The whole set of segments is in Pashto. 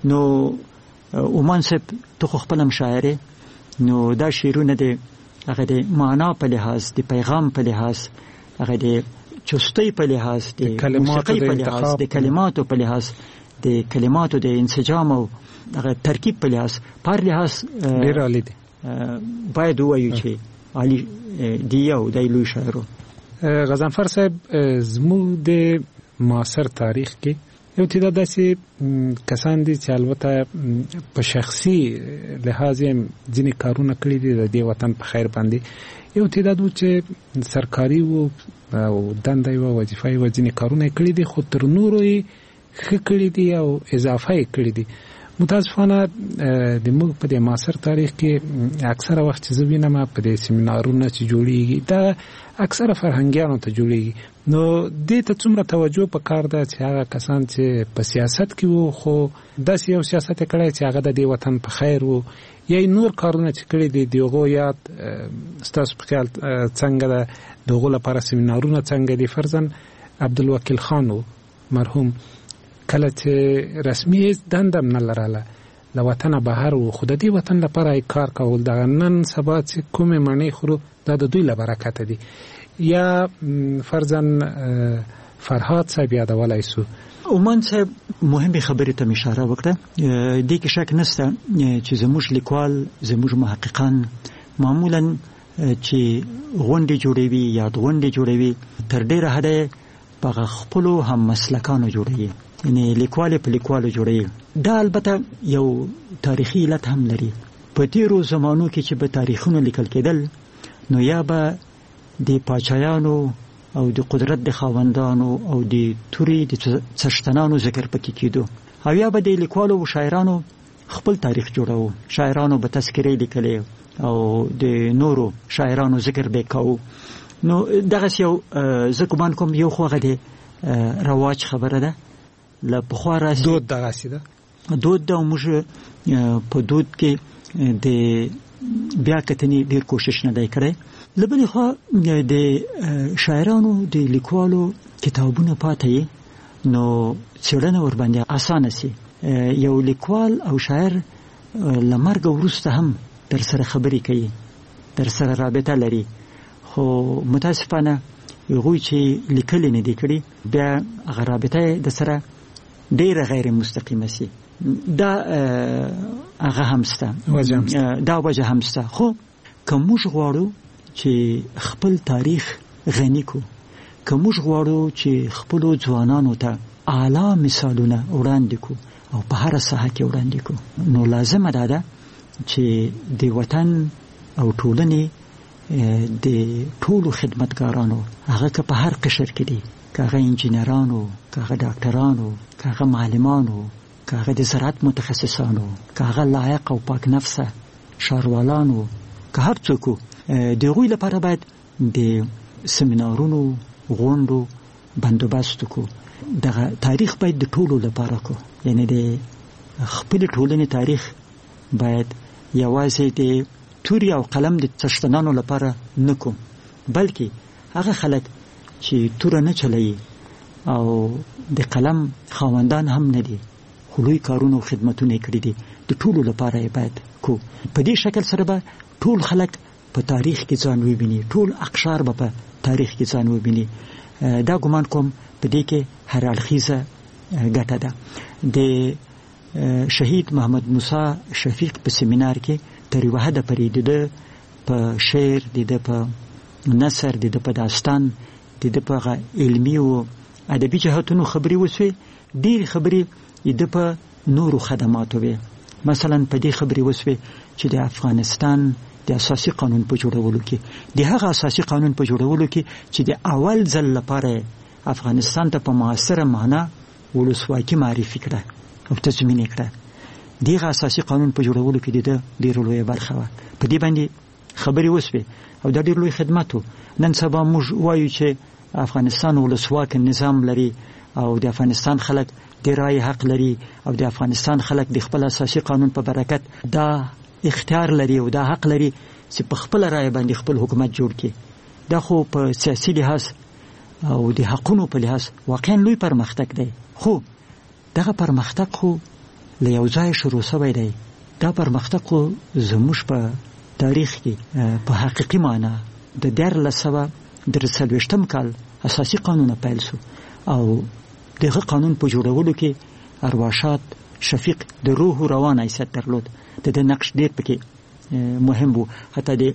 نو عمان صاحب ته خو خپل شاعر نو دا شعرونه د هغه د معنا په لحاظ د پیغام په لحاظ هغه د چستی په لحاظ د موسیقۍ په لحاظ د کلماتو په لحاظ د کلماتو د انسجام او هغه ترکیب په لحاظ پر لحاظ ډیر عالی دي. باید وایو چې عالی دی او د لوی شاعر. غضنفر صاحب زموږ د معاصر تاریخ کې یو تعداد داسې کسان دي چې البته په شخصي لحاظ ځینې کارونه کړي دي د دې وطن په خیر باندې، یو تعداد چې سرکاري او دنده او وظیفه او ځینې کارونه کړي دي خو تر نورو یې ښه کړي دي او اضافه یې کړي دي. متاسفانه د موږ په د معاصر تاریخ کې اکثره وخت چې زه وینم په د سیمینارونو چې جوړیږي دا اکثره فرهنګیانو ته جوړیږي، نو دې ته څومره توجه پکار ده چې هغه کسان چې په سیاست کې وو خو داسې یو سیاست کړی چې هغه د دې وطن په خیر وو یا نور کارونه چې کړي دي دغه یاد ستاسو په خیال څنګه ده دغه لپاره سیمینارونه څنګه دي؟ فرضاً عبدالوکیل خان مرحوم کله چې رسمي دندم نه لراله له وطن بهر و خو د دې وطن لپاره کار کول د نن سبا چې کومې معنی خورو دا د دوی له برکت دي. یا فرضاً فرهاد صاحب یادولای سو عمان صاحب مهمه خبره ته اشاره وکړه، دې کې شک نشته چې زموږ لیکوال زموږ محققان معمولاً چې غونډې جوړوي یا غونډې جوړوي تر ډیره حده په خپل هم مسلکانو جوړوي، یعنی لیکوال په لیکوالو جوړوي. دا البته یو تاریخي علت هم لري. په تیرو زمانو کې چې به تاریخونه لیکل کېدل نو یا به د پاچایانو او د قدرت د خاوندانو او د توري د څښتنانو ذکر پکې کېدو، او یا به د لیکوالو او شاعرانو خپل تاریخ جوړاو، شاعرانو به تذکرې لیکلې او د نورو شاعرانو ذکر به کاوه. نو دغه یو زه ګمان کوم یو خوغه دی رواج خبره ده له پخوا راځي، دود دغه سیده دود د موږ په دود کې د بیا کتنې ډیر کوشش نه دی کړی. لبنې خو د شاعرانو د لیکوالو کتابونه پاتې نو څېړنه ور باندې اسانه سي. یو لیکوال او شاعر لمرګ وروسته هم در سره خبرې کوي، در سره رابطه لري، خو متاسفانه هغوی چې لیکل نه دي کړي بیا هغه رابطه د سره ډیره غیر مستقیمه سي. دا هغه همسته دا وجه همسته. خو که موږ غواړو چې خپل تاریخ غني کو، که موږ غواړو چې خپل ځوانانو ته اعلی مثالونه وړاندې کو او په هر ساحه کې وړاندې کو، نو لازم ده چې د وطن او ټولنې د ټولو خدمتګارانو هغه که په هر قشر کې دي، که هغه انجینرانو، که هغه ډاکټرانو، که هغه معلمانو، که هغه د زراعت متخصصانو، که هغه لایق او پاک نفسه ښاروالانو، که هر څوک، د هغوی لپاره باید د سیمینارونو غونډو بندوبست کو. دغه تاریخ باید د ټولو لپاره کو، یعنی د خپل ټولنې تاریخ باید یوازې د توري او قلم د څښتنانو لپاره نه کو، بلکې هغه خلک چې تور نه چلایي او د قلم خاوندان هم نه دي خو لوی کارونه او خدمتونه کړي دي د ټولو لپاره باید کو. په دې شکل سره به ټول خلک په تاریخ کې ځان وویني، ټول اقشار به په تاریخ کې ځان وویني. دا ګمان کوم په دې کې هر اړخیزه ګټه ده. د شهید محمد موسی شفیق په سیمینار کې تر یوه حده پورې د په شعر، د په نثر، د په داستان، د په علمي او ادبي جهاتونو خبرې وسوې. ډېرې خبرې د په نورو خدماتو وې. مثلا په دې خبرې وسوې چې د افغانستان د اساسي قانون په جوړولو کې، د هغه اساسي قانون په جوړولو کې چې د اول ځل لپاره افغانستان ته په معاصره معنا ولسواکي معرفي کړه او تضمین یې کړه، دغه اساسي قانون په جوړولو کې د ډېرو لویه برخه وه. په دې باندې خبرې وسوې او دا ډېر لوی خدمت و. نن سبا موږ وایو چې افغانستان ولسواک نظام لري او د افغانستان خلک د رای حق لري او د افغانستان خلک د خپل اساسي قانون په برکت دا اختیار لري او دا حق لري چې په خپل رای باندې خپل حکومت جوړ کړي. دا خو په سیاسي لحاظ او د حقونو په لحاظ واقعا لوی پرمختګ دی. خو دغه پرمختګ خو له یو ځای شروع شوی دی. دا پرمختګ خو زموږ په تاریخ کې په حقیقي معنا د 1943 کال اساسي قانون پیل شو او دغه قانون په جوړولو کې ارواښاد شفیق د روح روان حیثیت درلود. د نقش ډېر پکې مهم وو. حتی د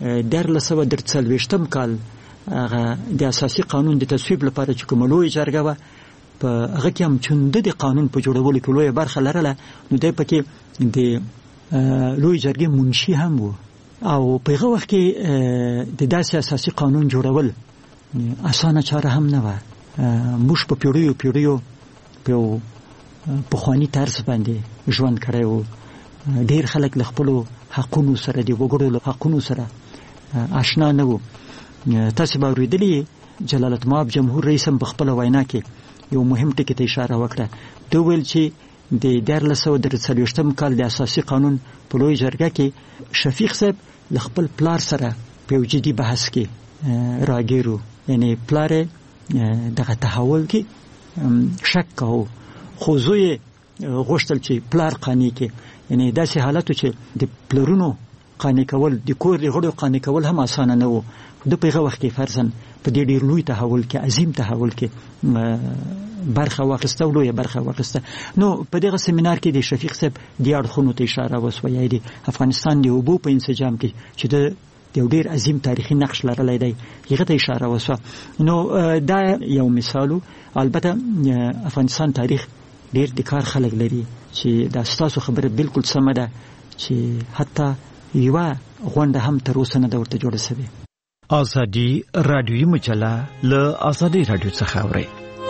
1943 کال هغه د اساسي قانون د تصویب لپاره چې کوم لوی جرګه وه په هغه کې هم چې د قانون په جوړولو کې لوی برخه لرله، نو دی پکې د لوی جرګې منشي هم وو. او په هغه وخت کې د داسې اساسي قانون جوړول اسانه چاره هم نه وه. موږ په پیړیو په پخواني طرز باندې ژوند کړی وو. ډېر خلک له خپلو حقونو سره د وګړو له حقونو سره آشنا نه وو. تاسو به اورېدلي جلالت المآب جمهور رئیس هم په خپله وینا کې یو مهم ټکي ته اشاره وکړه. ده ویل چې د 1943 کال د اساسي قانون په لوی جرګه کې شفیق صاحب له خپل پلار سره په یو جدي بحث کې راګیرو، یعنی پلار دغه تحول کې شک کاوه، خو زوی غوښتل چې پلار قانع کې. یعنی داسې حالاتو چې د پلرونو قانع کول، د کور د غړو قانع کول هم اسانه نه وو. د په هغه وخت کې فرضاً په دې ډېر لوی تحول کې، عظیم تحول کې برخه واخیسته او لویه برخه واخیسته. نو په دغه سیمینار کې د شفیق صاحب د اړخونو ته اشاره وسوه، یا د افغانستان د اوبو په انسجام کې چې د یو ډېر عظیم تاریخي نقش لرلی دی هغه ته اشاره وسوه. نو دا یو مثالو. البته افغانستان تاریخ ډېر د کار خلک لري چې دا ستاسو خبره بالکل سمه ده چې حتی یوه غونډه هم تر اوسه نه ده ورته جوړه شوې. ازادي رادیوي مجله له ازادي رادیو څخه اورئ.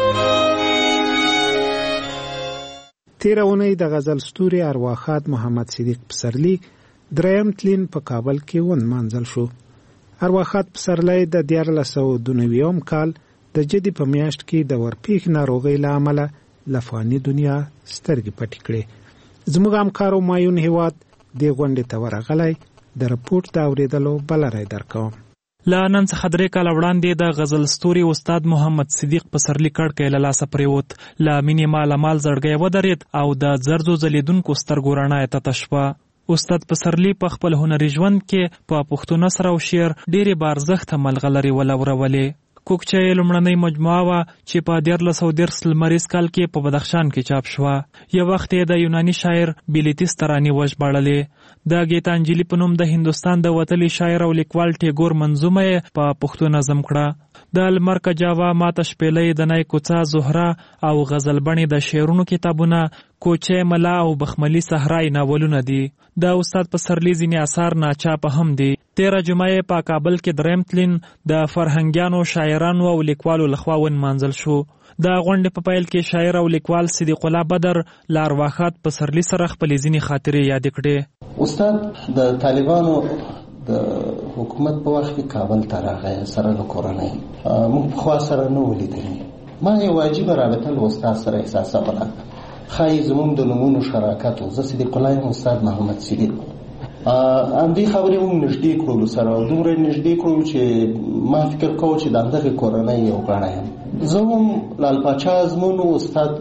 تیره اونۍ د غزل ستوري ارواښاد محمد صدیق پسرلي دریم تلین په کابل کې ونمانځل شو. ارواښاد پسرلی د 1992 کال د جدي په میاشت کې د ورپېښ ناروغۍ له امله له فاني دنیا سترګې پټې کړې. زموږ همکار مایون هیواد دې غونډې ته ورغلی. د رپورټ د اورېدلو بلری درکوم. له نن څخه 3 کاله وړاندې د غزل ستوري استاد محمد صدیق پسرلي کړکۍ له لاسه پریوت. له مینې مالامال زړګی ودرېد او د زرزو ځلېدونکو سترګو رڼا یې تته شوه. استاد پسرلي په خپل هنري ژوند کې په پښتو نثر او شعر ډېرې بارزښته ملغلرې ولورولې. کوکچه یې لومړنۍ مجموعه وه چې په 1413 لمریز کال کې په بدخشان کې چاپ شوه. یو وخت یې د یوناني شاعر بیلیتیس ترانې وژباړلې. د ګیتانجلي په نوم د هندوستان د وتلي شاعر او لیکوال ټیګور منظومه یې په پښتو نظم کړه. د لمر کجاوه، ماته شپېلۍ، د نای کوڅه، زهره او غزل بڼې د شعرونو کتابونه، کوچه ملا او بخملي صحرای ناولونه دي. د استاد پسرلي ځینې اثار ناچاپه هم دي. 13 جمعه په کابل کې دریم تلین د فرهنګیانو، شاعرانو او لیکوالو لخوا ونمانځل شو. د غونډې په پیل کې شاعر او لیکوال صدیق الله بدر له ارواښاد پسرلي سره خپلې ځینې خاطرې یاد کړې. استاد د طالبانو د حکومت په وخت کې کابل ته راغی سره له کورنۍ. موږ پخوا سره نه ولیدلي. ما یو عجیبه رابطه له استاد سره احساسوله. ښایي زموږ د نومونو شراکت و. زه صدیق الله یم، استاد محمد صدیق. همدې خبرې موږ نږدې کړلو سره، دومره نږدې کړو چې ما فکر کوم چې د همدغې کورنۍ یو غړی یم. زه هم لال پاچا ازمون و، استاد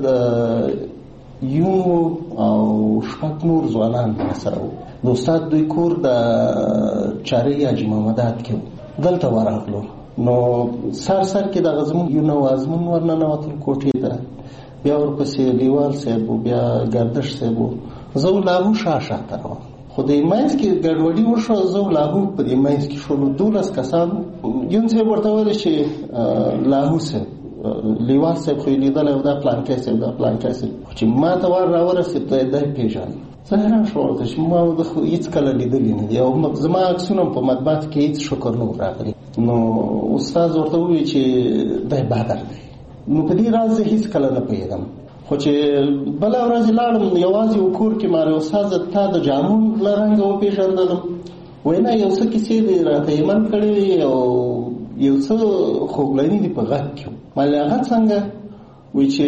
یون او 6 نور ځوانان سره وو. د استاد دوی کور د چارې حاجي محمدات کې و. دلته ورغلو نو سر کې دغه زموږ یو نو ازمون ورننوتل کوټې ته، بیا ورپسې لیوال صاحب و، بیا ګردش صاحب و. زه لاهو شاته روان، خو د مینځ کې ګډوډي وشوه. زه لاهو په دې مینځ کې شولو 12 کسان. یون صاحب ورته ویل چې لاهو صاحب، لیوال صاحب خو یې لیدلی و، دا پلانکی صاحب، دا پلانکی صاحب. چې ما ته ور راورسېد ته دی پېژني. زه حیران شوم ورته چې ما د خو هېڅ کله لیدلي نه دي او زما عکسونه په مطبعات کې هېڅ شکر نه و راغلی. نو استاد ورته وویل چې دی بدر دی. نو په دې راز زه هېڅ کله نه پوهېدم. خو چې بله ورځ لاړم یوازې و کور کې ما استاد تا د جامو له رنګه وپېژندلم. وایي نه، یو څه کیسې دې راته ایمن کړې وې او یو څه خوږلني دي په غږ کې. ما ویل هغه څنګه؟ وایي چې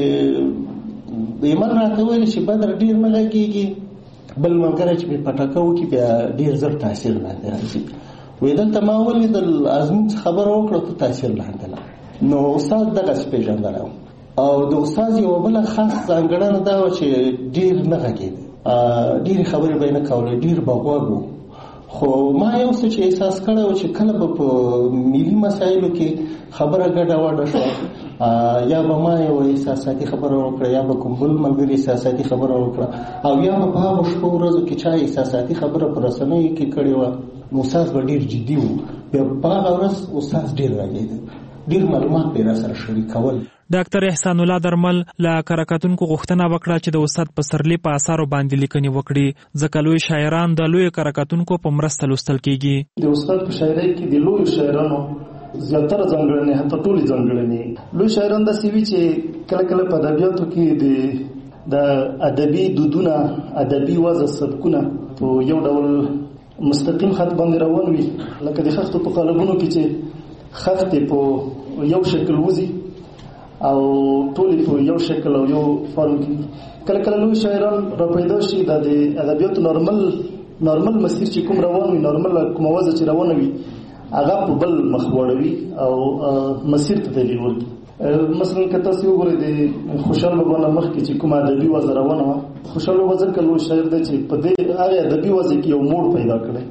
ایمن راته ویل چې بدر ډېر نه غږېږي، بل ملګری چې مې پټکه وکړي بیا ډېر زر تاثیر لاندې راځي. وایي دلته ما ولیدل ازمون څه خبره وکړه ته تاثیر لاندې لا. نو استاد دغسې پېژندلی و. او د استاد یو بل خاص ځانګړنه دا و چې ډیر نه غږېده، ډیر خبرې به نه کولې، ډیر بغوغو. خو ما یو څه چې احساس کړو چې کله به په ملي مسایلو کې خبره ګډه وډه شو، یا به ما یو احساساتي خبره وکړه، یا به کوم بل ملګري احساساتي خبره وکړه، او یا به په هغه شپو ورځو کې چا احساساتي خبره په رسنیو کې کړې وه، نو استاد به ډیر جدي و. بیا په هغه ورځ استاد ډیر غږېده، ډیر معلومات به را سره شریکول. ډاکټر احسان الله درمل له کارکاتونکو غوښتنه وکړه چې د استاد پسرلی په آثارو باندې لیکنې وکړي، ځکه لوی شاعران د لوی کارکاتونکو په مرسته لوستل کیږي. د استاد په شاعرۍ کې د لوی شاعرانو زیاتره ځانګړنې، حتی ټولې ځانګړنې لوی شاعران داسې وي چې کله کله په ادبیاتو کې د ادبي دودونه، ادبي وضع سبکونه په یو ډول مستقیم خط باندې روان وي، لکه د خښتو په قالبونو کې چې خښتې په یو شکل وځي او ټولې په یو شکل او یو فارم کې. کله کله لوی شاعران را پیدا شي د ادبیاتو نارمل مسیر چې کوم روان وي، نارمل کومه وضع چې روانه وي، هغه په بل مخ وړوي او مسیر ته تغییر ورکړي. مثلا که تاسو وګورئ د خوشحال بابا نه مخکې چې کومه ادبي وضع روانه وه، خوشحال بابا ځکه لوی شاعر دی چې په دې هغې ادبي وضع کې یو موډ پیدا کړی،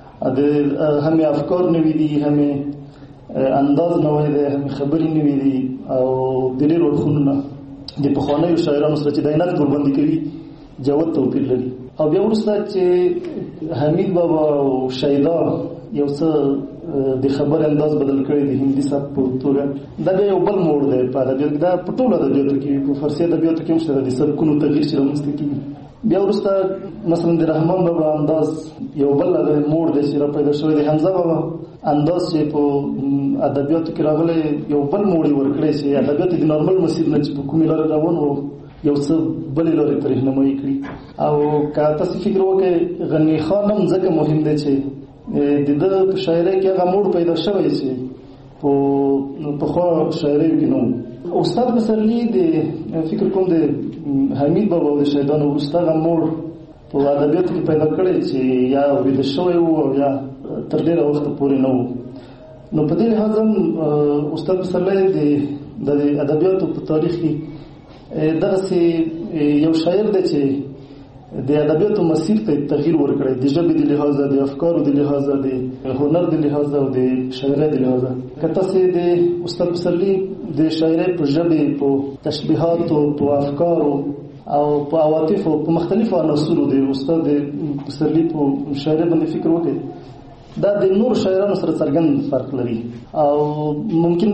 همې افکار نوي دي، همې انداز نوی دی، همې خبرې نوي دي، او د ډېرو اړخونو نه د پخوانیو شاعرانو سره چې د نقد ورباندې کوي جوت توپیر لري. او بیا وروسته چې حمید بابا او شیدا یو څه د خبر انداز بدل کړی د هندي سبک په توګه، دا بیا یو بل موړ دی په ادبیاتو کې. دا په ټولو ادبیاتو کې، په فارسي ادبیاتو کې هم شته د سبکونو تغییر چې رامنځته کېږي. بیا وروسته مثلا د رحمان بابا انداز یو بل موړ دی چې را پیدا شوی، د حمزه بابا انداز چې په ادبیاتو کې راغلی یو بل موړ یې ورکړی چې ادبیات د نارمل مسیر نه چې په کومې لارې روان و یو څه بلې لارې ته رهنمایي کړي. او که تاسو فکر وکړئ غني خان هم ځکه مهم دی چې د ده په شاعرۍ کې هغه موډ پیدا شوی چې په پخوا شاعریو کې نه و. استاد پسرلي د فکر کوم د حمید بابا او د شهیدانو وروسته هغه موډ په ادبیاتو کې پیدا کړی چې یا ویده شوی و او یا تر ډېره وخته پورې نه و. نو په دې لحاظ هم استاد پسرلی د ادبیاتو په تاریخ کې دغسې یو شاعر دی چې د ادبیاتو مسیر ته تغییر ورکړی، د ژبې د لحاظه، د افکارو د لحاظه، د هنر د لحاظه او د شاعرۍ د لحاظه. که تاسې د استاد پسرلي د شاعرۍ په ژبې، په تشبیهاتو، په افکارو او په عواطفو، په مختلفو عناصرو د استاد پسرلي په شاعرۍ باندې فکر وکړئ، دا د نور شاعرانو سره څرګند فرق لري. او ممکن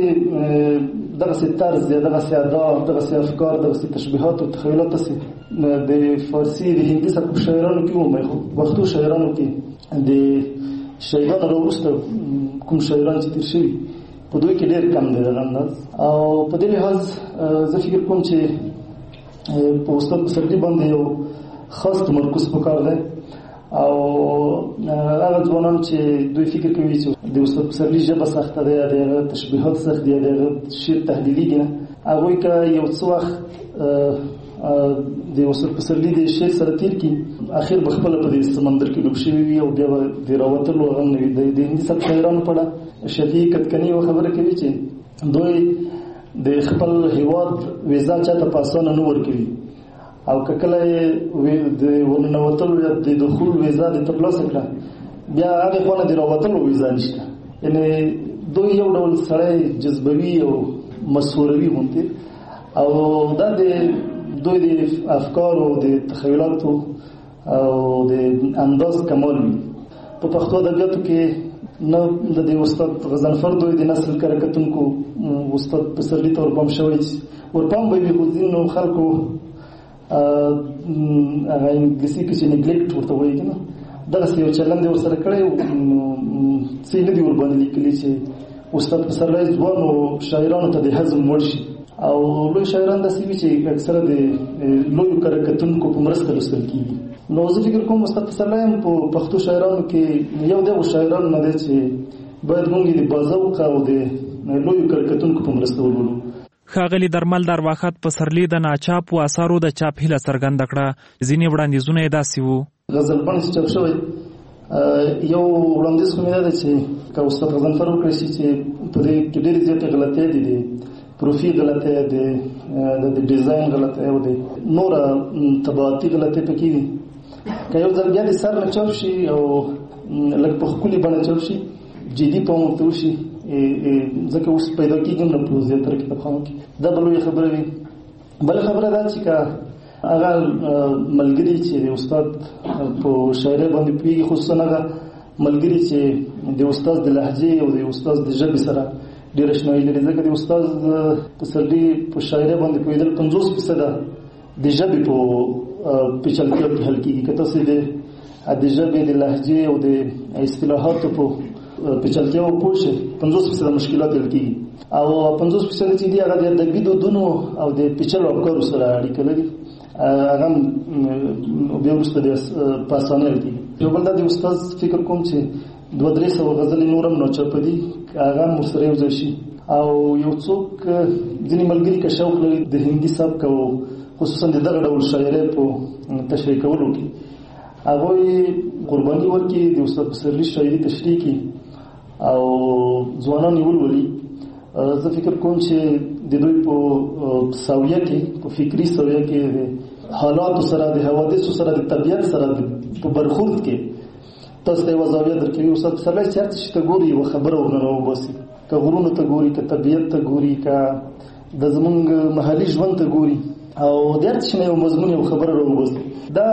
دغسې طرز یا دغسې اداب، دغسې افکار، دغسې تشبیهات او تخیلات تاسې د فارسي، د هندي سبک شاعرانو کې ومومئ، خو پښتو شاعرانو کې د شهیدانو راوروسته کوم شاعران چې تېر شوي په دوی کې ډېر کم دی دغه انداز. او په دې لحاظ زه فکر کوم چې په استاد پسرلي باندې یو خاص تمرکز پکار دی. او هغه ځوانان چې دوی فکر کوي چې د استاد پسرلي ژبه سخته ده، د هغه تشبیهات سخت دي، د هغه شعر تحلیلېږي نه، هغوی که یو څه وخت د استاد پسرلي د شعر سره تېر کړي، اخر به خپله په دې سمندر کې ډوب شوي وي او بیا به د راوتلو هغه نه وي. د هندي سبک شاعرانو په اړه شفیع کتکني یوه خبره کوي چې دوی د خپل هېواد ویزا چاته په اسانه نه ورکوي، او که کله د ورننوتلو یا د دخول ویزا د ترلاسه کړه، بیا هغې خوا نه د راوتلو ویزا نشته. یعنې دوی یو ډول سړی جذبوي او مسحوروي غوندې، او دا د دوی د افکارو، د تخیلاتو او د انداز کمال وي. په پښتو ادبیاتو کې نه د استاد غضنفر دوی د نسل کارکتونکو استاد پسرلي ته ورپام شوی، ورپام به وي خو ځینو خلکو هغه انګلیسي کې چې نیګلیکټ ورته وایي که نه، دغسې یو چلند یې ورسره کړی، څه یې نه دي ورباندې لیکلي چې استاد پسرلی ځوانو شاعرانو ته د هضم وړ شي. او لوی شاعران داسې وي چې اکثره د لویو کارکتونکو په مرسته لوستل کېږي. نو زه فکر کوم استاد پسرلی هم په پښتو شاعرانو کې یو د هغو شاعرانو نه دی چې باید موږ یې د باذوقه او د لویو کارکتونکو په مرسته ولولو. ښاغلي درمل د ارواښاد پسرلي د ناچاپو اثارو د چاپ هیله څرګنده کړه. ځینې وړاندیزونه یې داسې وو: غزل بڼ چې چاپ شوی، یو وړاندیز خو مې دا دی چې که استاد غضنفر وکړی شي چې په دې کې ډېرې زیاتې غلطۍ دي په پروفي غلطه د ډیزاین غلطه او د نور طباعتي غلطه پکې دي. که یو ځل بیا د سر نه چاپ شي او لږ په ښکلي بڼه چاپ شي جدي په ورته وشي ځکه اوس پیدا کېږي نه په زیاتره کتابخانو کې دا به لویه خبره وي. بله خبره دا چې که هغه ملګري چې د استاد په شاعرۍ باندې پوهېږي خصوصا هغه ملګري چې د استاد د لهجې او د استاد د ژبې سره ډېر اشنایي لري ځکه د استاد پسرلي په شاعرۍ باندې پوهېدل 50% د ژبې په پیچلتیا کې حل کېږي. که تاسې د ژبې د لهجې او د اصطلاحاتو په پیچلتیا پوه شئ 50% مشکلات حل کېږي او 50% چې دي هغه د ادبي دودونو او د پیچلو افکارو سره اړیکه لري هغه بیا وروسته په اسانۍ حل کېږي. یو بل دا د استاد فکر کوم چې 200-300 غزلې نور هم ناچاپه دي هغه هم ورسره یو ځای شي او یو څوک ځینې ملګري که شوق لري د هندي سبک او خصوصا د دغه ډول شاعرۍ په تشریح کولو کې هغوی قرباني ورکړي د استاد پسرلي شاعري تشریح کړي او ځوانان یې ولولي. زه فکر کوم چې د دوی په ساویه کې په فکري ساویه کې د حالاتو سره د حوادثو سره د طبیعت سره په برخورد کې تاسو ته یوه زاویه درکوي. استاد پسرلی چې هر څه ته ګوري یوه خبره ورنه راوباسي، که غرونو ته ګوري، که طبیعت ته ګوري، که د زمونږ محلي ژوند ته ګوري او د هر څه نه یو مضمون یو خبره راوباسي. دا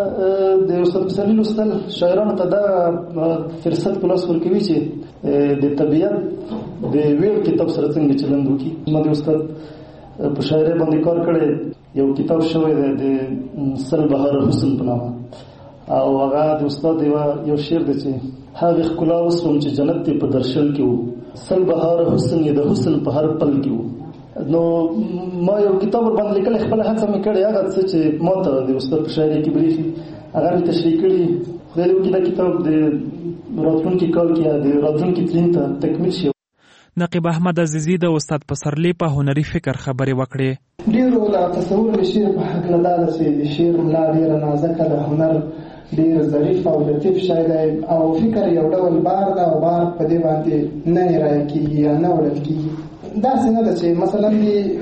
د استاد پسرلي لوستل شاعرانو ته دا فرصت په لاس ورکوي چې د طبیعت د ویل کتاب سره څنګه چلند وکړي. ما د استاد په شاعرۍ باندې کار کړی، یو کتاب شوی دی د سل بهار حسن په نامه او هغه د استاد یو شعر دی چې هغې ښکلا وسوم چې جنت یې په درشل کې و، سل بهار حسن یې د حسن په هر پل کې و. نو ما یو کتاب ورباندې لیکلی، خپله هڅه مې کړې هغه څه چې ما ته د استاد په شاعرۍ کې بریښي هغه مې تشریح کړي. خدای دې وکړي دا کتاب د راتلونکي کال کې یا د راتلونکي تلین ته تکمیل شي. نقیب احمد عزیزي د استاد پسرلي په هنري فکر خبرې وکړې. ډېرو دا تصور د شعر په هکله دا ده چې د شعر ملا ډېره نازکه ده، هنر ډېر ظریف او لطیف شی دی او فکر یو ډول بار ده او بار په دې باندې نه رایه کېږي یا نه وړل کېږي. داسې نه ده چې مثلا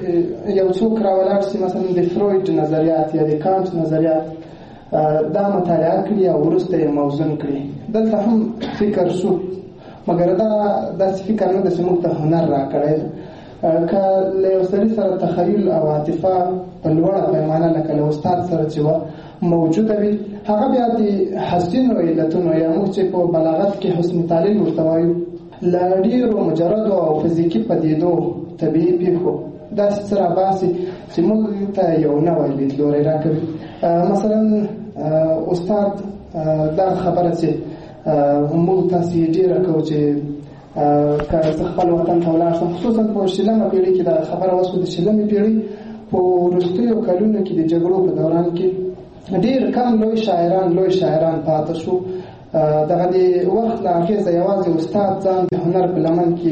یو څوک راولاړ شي مثلا د فروید نظریات یا د کانټ نظریات دا مطالعه کړي او وروسته یې موزون کړي. دلته هم فکر شو مګر دا داسې فکر نه ده چې موږ ته هنر راکړی. که له یو سړي سره تخیل او عاطفه په لوړه پیمانه لکه له استاد سره چې وه موجوده وي، هغه بیا د حسینو علتونو یا موږ چې په بلاغت کې حسن تعلیل ورته وایو له ډېرو مجردو او فزیکي پدیدو طبیعي پیښو داسې څه راباسي چې موږ ته یو نوی لیدلوری راکوي. مثلا استاد دا خبره چې موږ تاسې یې ډېره کوو چې که زه خپل وطن ته ولاړ شم، خصوصا په شلمه پېړۍ کې دا خبره وشوه. د شلمې پېړۍ په وروستیو کلونو کې د جګړو په دوران کې ډېر کم لوی شاعران پاته شو. دغه د وخت له اغېزه یوازې استاد ځان د هنر په لمن کې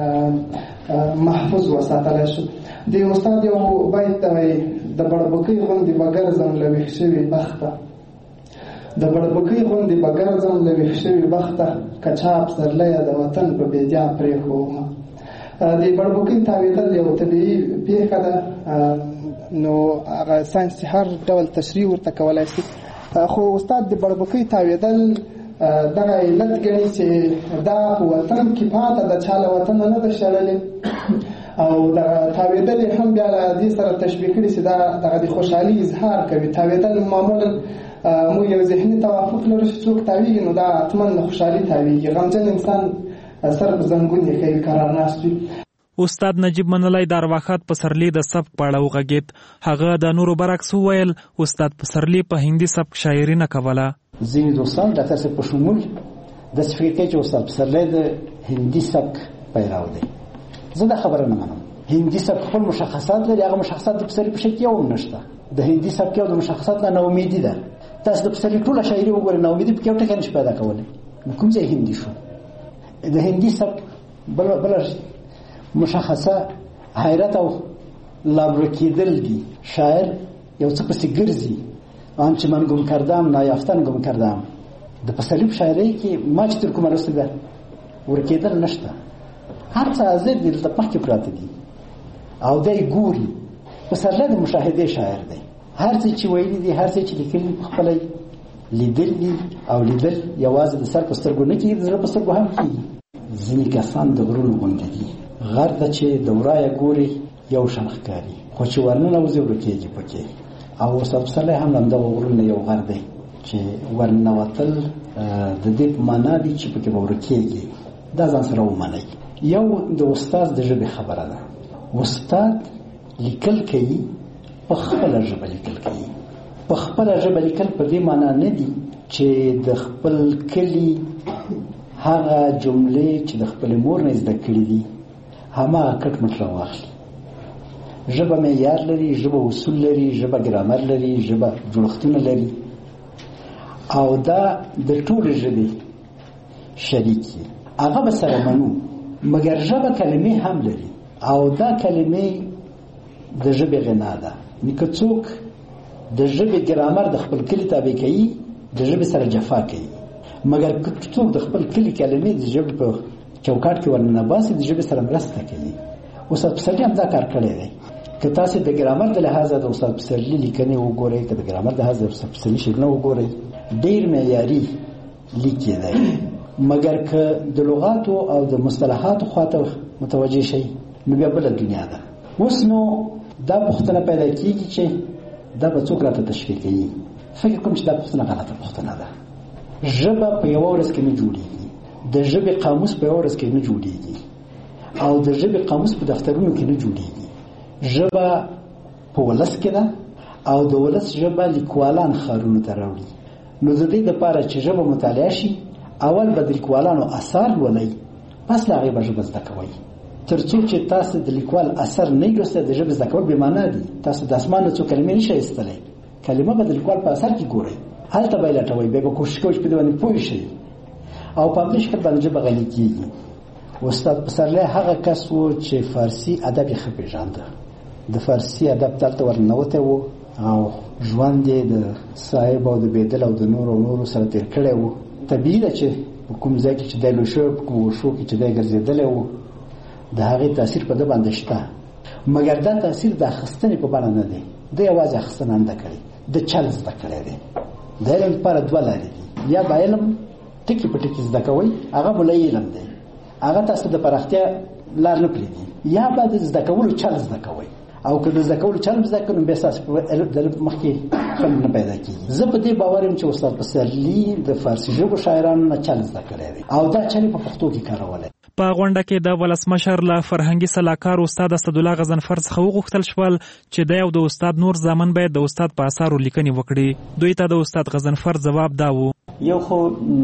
محفوظ وساتلی شو. د استاد یو بیت دی: د بړبکۍ غوندې به ګرځم له ویښ شوي بخته، د بړبکۍ غوندې به ګرځم له ویښ شوي بخته، که چا پسرلیه د وطن په بیدیا پرېښومه. د بړبکۍ تاوېدل یو طبیعي پېښه ده، نو هغه ساینس هر ډول تشریح ورته کولی شي، خو استاد د بړبکۍ تاوېدل دغه علت ګڼي چې دا په وطن کې پاته د چا له وطنه نه ده شړلې او دغه تاوېدل یې هم بیا له دې سره تشبیه کړي چې دا دغه د خوشحالي اظهار کوي. تاوېدل معمولا موږ یو ذهني توافق لرو چې څوک تاوېږي نو دا حتما د خوشحالي تاوېږي. غمجن انسان سر په زنګون یې کوي قرار ناست وي. استاد نجیب منلی د ارواښاد پسرلي د سبک په اړه وغږېد. هغه د نورو برعکس وویل استاد پسرلي په هندي سبک شاعري نه کوله. ځینې دوستان ډاکټر صاحب په شمول داسې فکر کوي چې استاد پسرلی د هندي سبک پیرو دی. زه دا خبره نه منم. هندي سبک خپل مشخصات لري، هغه مشخصات د پسرلي په شکل یو هم نشته. د هندي سبک یو د مشخصات نه ناامیدي ده. تاسو د پسرلي ټوله شاعري وګورئ، ناامیدي پکې یو ټکی نشي پیدا کولی. نو کوم ځای هندي شو؟ د هندي سبک بله مشخصه حیرت او لابرو کېدل دي. شاعر یو څه پسې ګرځي، آنچه من گم کردم نایافتن گم کردم. د پسرلي په شاعرۍ کې ما چې تر کومه لوستې ده ورکېدل نشته، هر څه حاضر دي، دلته مخکې پراته دي او دی ګوري پسرلی د مشاهدې شاعر دی. هر څه چې ویلي دي، هر څه چې لیکلي په خپله لیدل دي او لیدل یوازې د سر په سترګو نه کېږي، د زړه په سترګو هم کېږي. ځینې کسان د غرونو غوندې دي، غر ته چې د ورایه ګوري یو شان ښکاري، خو چې ورننوځي ورکېږي پکې. او استاد پسرلی هم همدغه غرونه یو غر دی چې ورننوتل د دې په معنا دي چې پکې به ورکېږي. دا ځان سره ومنئ. یو د استاد د ژبې خبره ده. استاد لیکل کوي، په خپله ژبه لیکل کوي. په خپله ژبه لیکل په دې معنا نه دي چې د خپل کلي هغه جملې چې د خپل مور نه زده کړي دي هماغه کټ مټ راواخلي. ژبه معیار لري، ژبه اصول لري، ژبه ګرامر لري، ژبه جوړښتونه لري، او دا د ټولې ژبې شریکي. هغه به سره منو، مګر ژبه کلمې هم لري، او دا کلمې د ژبې غنا ده. که څوک د ژبې ګرامر د خپل کلي تابع کوي، د ژبې سره جفا کوي. مګر که څوک د خپل کلي کلمې د ژبې په چوکاټ کې ورننه باسي، د ژبې سره مرسته کوي. استاد پسرلي هم دا کار کړی دی. که تاسې د ګرامر د لحاظه د استاد پسرلي لیکنې وګورئ، که د ګرامر د لحاظه د استاد پسرلي شعرونه وګورئ، ډېر معیاري لیکي دی. مګر که د لغاتو او د مصطلحاتو خواته متوجه شئ، نو بیا بله دنیا ده. اوس نو دا پوښتنه پیدا کېږي چې دا به څوک راته تشریح کوي. فکر کوم چې دا پوښتنه غلطه پوښتنه ده. ژبه په یوه ورځ کې نه جوړېږي، د ژبې قاموس په یوه ورځ کې نه جوړېږي، او د ژبې قاموس په دفترونو کې نه جوړېږي. ژبه په ولس کې ده، او د ولس ژبه لیکوالان ښارونو ته راوړي. نو د دې دپاره چې ژبه مطالعه شي، اول به د لیکوالانو اثار لولئ، پس له هغې به ژبه زده کوئ. تر څو چې تاسو د لیکوال اثر نه لوستی، د ژبې زده کول بې معنا دي. تاسو د اسمان نه څو کلمې نشئ ایستلی، کلمه به د لیکوال په اثر کې ګورئ، هلته به یې لټوئ، بیا به کوشش کوئ چې په دې باندې پوه شئ، او په همدې شکل باندې ژبه غني کېږي. استاد پسرلی هغه کس و چې فارسي ادب یې ښه پېژانده. د فارسي ادب ته هلته ورننوتی و، او ژوند یې د صاحب او د بیدل او د نورو سره تېر کړی و. طبیعي ده چې په کوم ځای کې چې دی لوی شوی، په کوم وښو کې چې دی ګرځېدلی و، د هغې تاثیر په ده باندې شته. مګر دا تاثیر د اخیستنې په بڼه نه دی، ده یوازې اخیستنه نه ده کړې، د چل زده کړی دی. د علم لپاره دوه لارې دي. یا به علم ټکي په ټکي زده کوئ، هغه مولوي علم دی، هغه تاسو د پراختیا لار نه پرېږدي. یا به د زده کولو چل زده کوئ، او که د زده کولو چل زده کړو، بیا ستاسو د مخکې خنډ نه پیدا کېږي. زه په دې باور یم چې استاد پسرلي د فارسي ژبو شاعرانو نه چل زده کړی دی، او دا چل په پښتو کې کارولی. په غونډه کې د ولسمشر له فرهنګي سلاکار استاد اسدالله غضنفر څخه وغوښتل شول چې د یو د استاد نور زامن باید د استاد په اثارو لیکنې وکړي. دوی ته د استاد غضنفر ځواب دا و: یو خو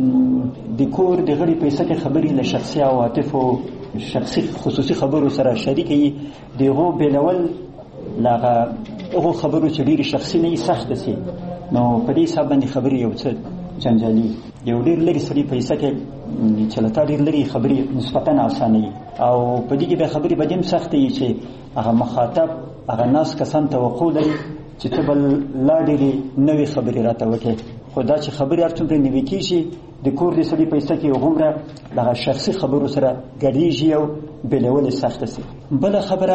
د کور د غړي په حصه کې خبرې له شخصي عواطفو، شخصي خصوصي خبرو سره شریکې وي. د هغو بېلول له هغو خبرو چې ډېرې شخصي نه وي سخته سي، نو په دې حساب باندې خبرې یو څه جنجالي. یو ډېر لرې سړي په حصه کې چې له تا ډېر لرې خبرې نسبتاً اسانه وي، او په دې کې بیا خبرې به دې هم سختې وي چې هغه مخاطب هغه ناست کسان توقع لري چې ته به لا ډېرې نوې خبرې راته وکړې. خو دا چې خبرې هر څومره نوې کېږي، د کور د سړي په حصه کې هغومره دغه شخصي خبرو سره ګډېږي او بېلول یې سخته سي. بله خبره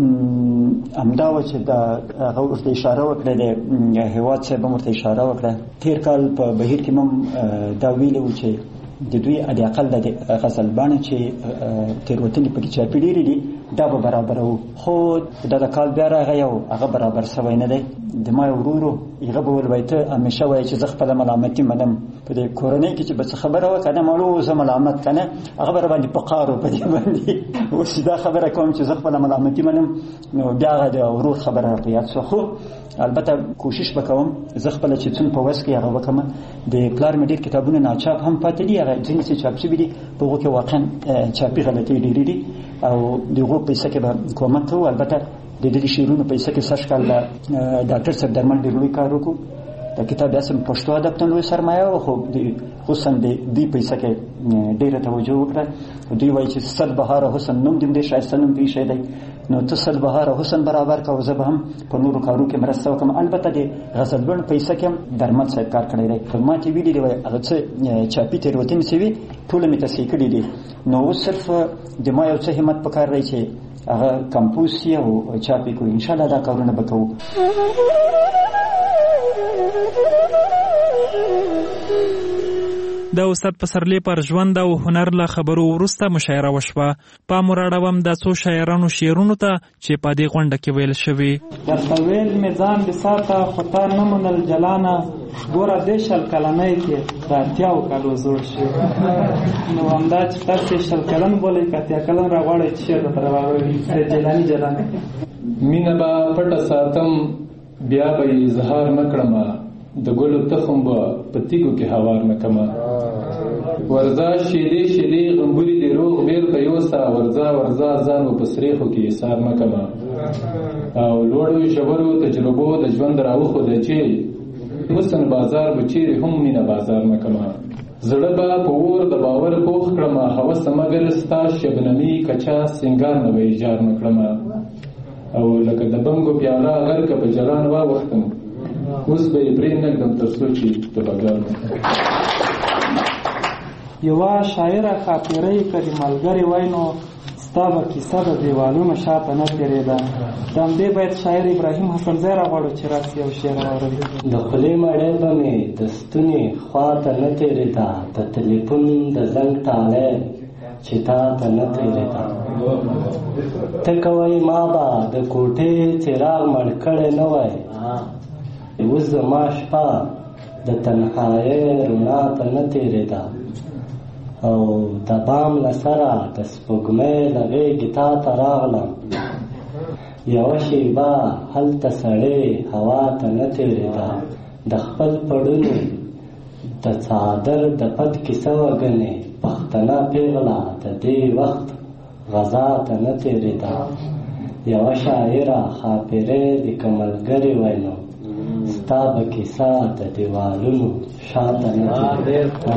همدا وه چې هغه ورته اشاره وکړه، د هېواد صاحب هم ورته اشاره وکړه. تېر کال په بهیر کې هم دا ویلي وو چې د دوی د اقل د غزل باڼه چې تېروتنې پکې چاپي ډېرې دي، دا به برابره وو. خو دا د کال بیا راغی او هغه برابر سوی نه دی. د ما یو ورور هغه به ویل ته همیشه وایي چې زه خپله ملامتي منم په دې کورنۍ کې چې به څه خبره وکړه نه معلوم زه ملامت که نه، هغه به راباندې په قار و په دې باندې. اوس دا خبره کوم چې زه خپله ملامتي منم، نو بیا هغه د ورور خبره راته یاد شوه. خو البته کوشش به کوم زه خپله چې څوم په وس کې هغه وکړم. د پلار مې ډېر کتابونه ناچاپ هم پاتې دي، هغه ځینې چې چاپ شوي دي په هغو کې واقعا چاپي غلطۍ ډېرې دي، او د هغو په حصه کې به کومک کوو. البته د دې شعرونو په حصه کې سږ کال ډاکټر صاحب درمل ډېر لوی کار وکړو. د کتاب اسم پښتو ادب ته لوی سرمایه وه، خو خصوصا د دوی په حصه کې ډېره توجه وکړه. دوی وایي چې صد بهاره حسن نوم دې ډېر ښایسته نوم ایښی دی، نو ته صد بهاره حسن برابر کړه، زه به هم په نورو کارو کې مرسته وکړم. البته د غزلبڼ په حصه کې هم درمل صاحب کار کړی دی. خو ما چې ویلي دي هغه څه چاپي تېروتنې شوي ټوله مې تصحیح کړي دي. نو اوس صرف د ما یو څه همت پکار دی چې هغه کمپوز شي او چاپی کو ان شاء الله دا کارونه وکړو. د استاد پسرلی پر ژوند او هنر له خبرو وروسته مشاعره وشوه. پام وراړوم د څو شاعرانو شعرونو ته چې په دې غونډه کې ویل شوي. درته ویل مې ځان بساته خو تا نه منل جلانه، ګوره دې شل کلنۍ کې د اتیاو کالو زوړ شي. نو همدا چې تاسې شل کلن بولئ که اتیا کلن راغواړئ چې شعر درته راواړوي د جیلاني جلانه. مینه به پټه ساتم بیا به یې اظهار نه کړمه، د ګلو تخم به په تیږو کې هوار نه کړمه. ورځه شیدې شیدې غمبوري دې روغ بیرته یوسه، ورځه ورځه ځان به په سریخو کې ایثار نه کړمه. او لوړو ژورو تجربو د ژوند راوښوده چې حسن بازار به چیرې هم مینه بازار نه کړمه. زړه به په اور د باور پوخ کړمه، هوسه مګر ستا شبنمي کچا سنګار نه به ایجار نه کړمه. او لکه د بنګو پیاله غرقه په جلان واوښتم، اوس به یې پرې نږدم تر څو چې د بګار نه. یوه شاعره خاطرۍ که د ملګرې وای نو ستا به کیسه د دیوالونو شاته نه تېرېده. د همدې باید شاعر ابراهیم حسنزی راغواړو چې راسي یو شعر واوروي. د خولې مړۍ به مې د ستوني خواته نه تېرېده، د تلیفون د زنګ تالی چې تا ته نه تېرېده. ته کوئ ما به د کوټې څراغ مړ کړی نه وای، اوس زما شپه د تنهایۍ رڼا ته نه تېرېده. او د بام له سره د سپوږمۍ له غېږې تا ته راغلم، یوه شېبه هلته سړې هوا ته نه تېرېده. د خپل پړونو د څادر د پت کیسه وګڼې، پښتنه پیغله د دې وخت غذا ته نه تېرېده. یوه شاعره خاپیرۍ د که ملګرې وای نو ستا به کیسه د دیوالونو شاته نه تېرېده.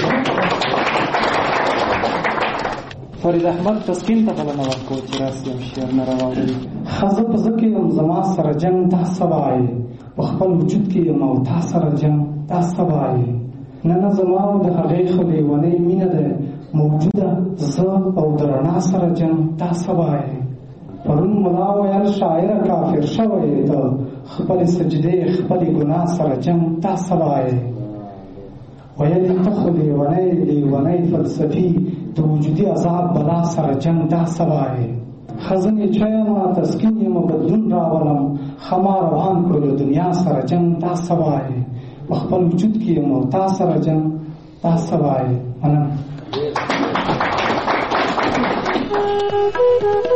فرید احمد تسکین ته بلنه ورکوو چې راسي یو شعر نه راواړوي. ښځه په زه کې یم زما سره جنګ دا څه وایې، په خپل وجود کې یم او تا سره جنګ دا څه وایې. نه نه زما او د هغې خو لیونۍ مینه ده موجوده، زه او د رڼا سره جنګ دا څه وایې. پرون ملا ویل شاعره کافر شوی، د خپلې سجدې خپلې ګناه سره جنګ دا څه وایې. ویل ته خو لیونۍ لیونۍ فلسفي، د وجودي عذاب بلا سره جنګ دا څه وایې. خزنې چویمه تسکین یم بدلون راولم، خما روان کړو د دنیا سره جنګ دا څه وایې. په خپل وجود کې یم او تا سره جنګ دا څه وایې. مننه.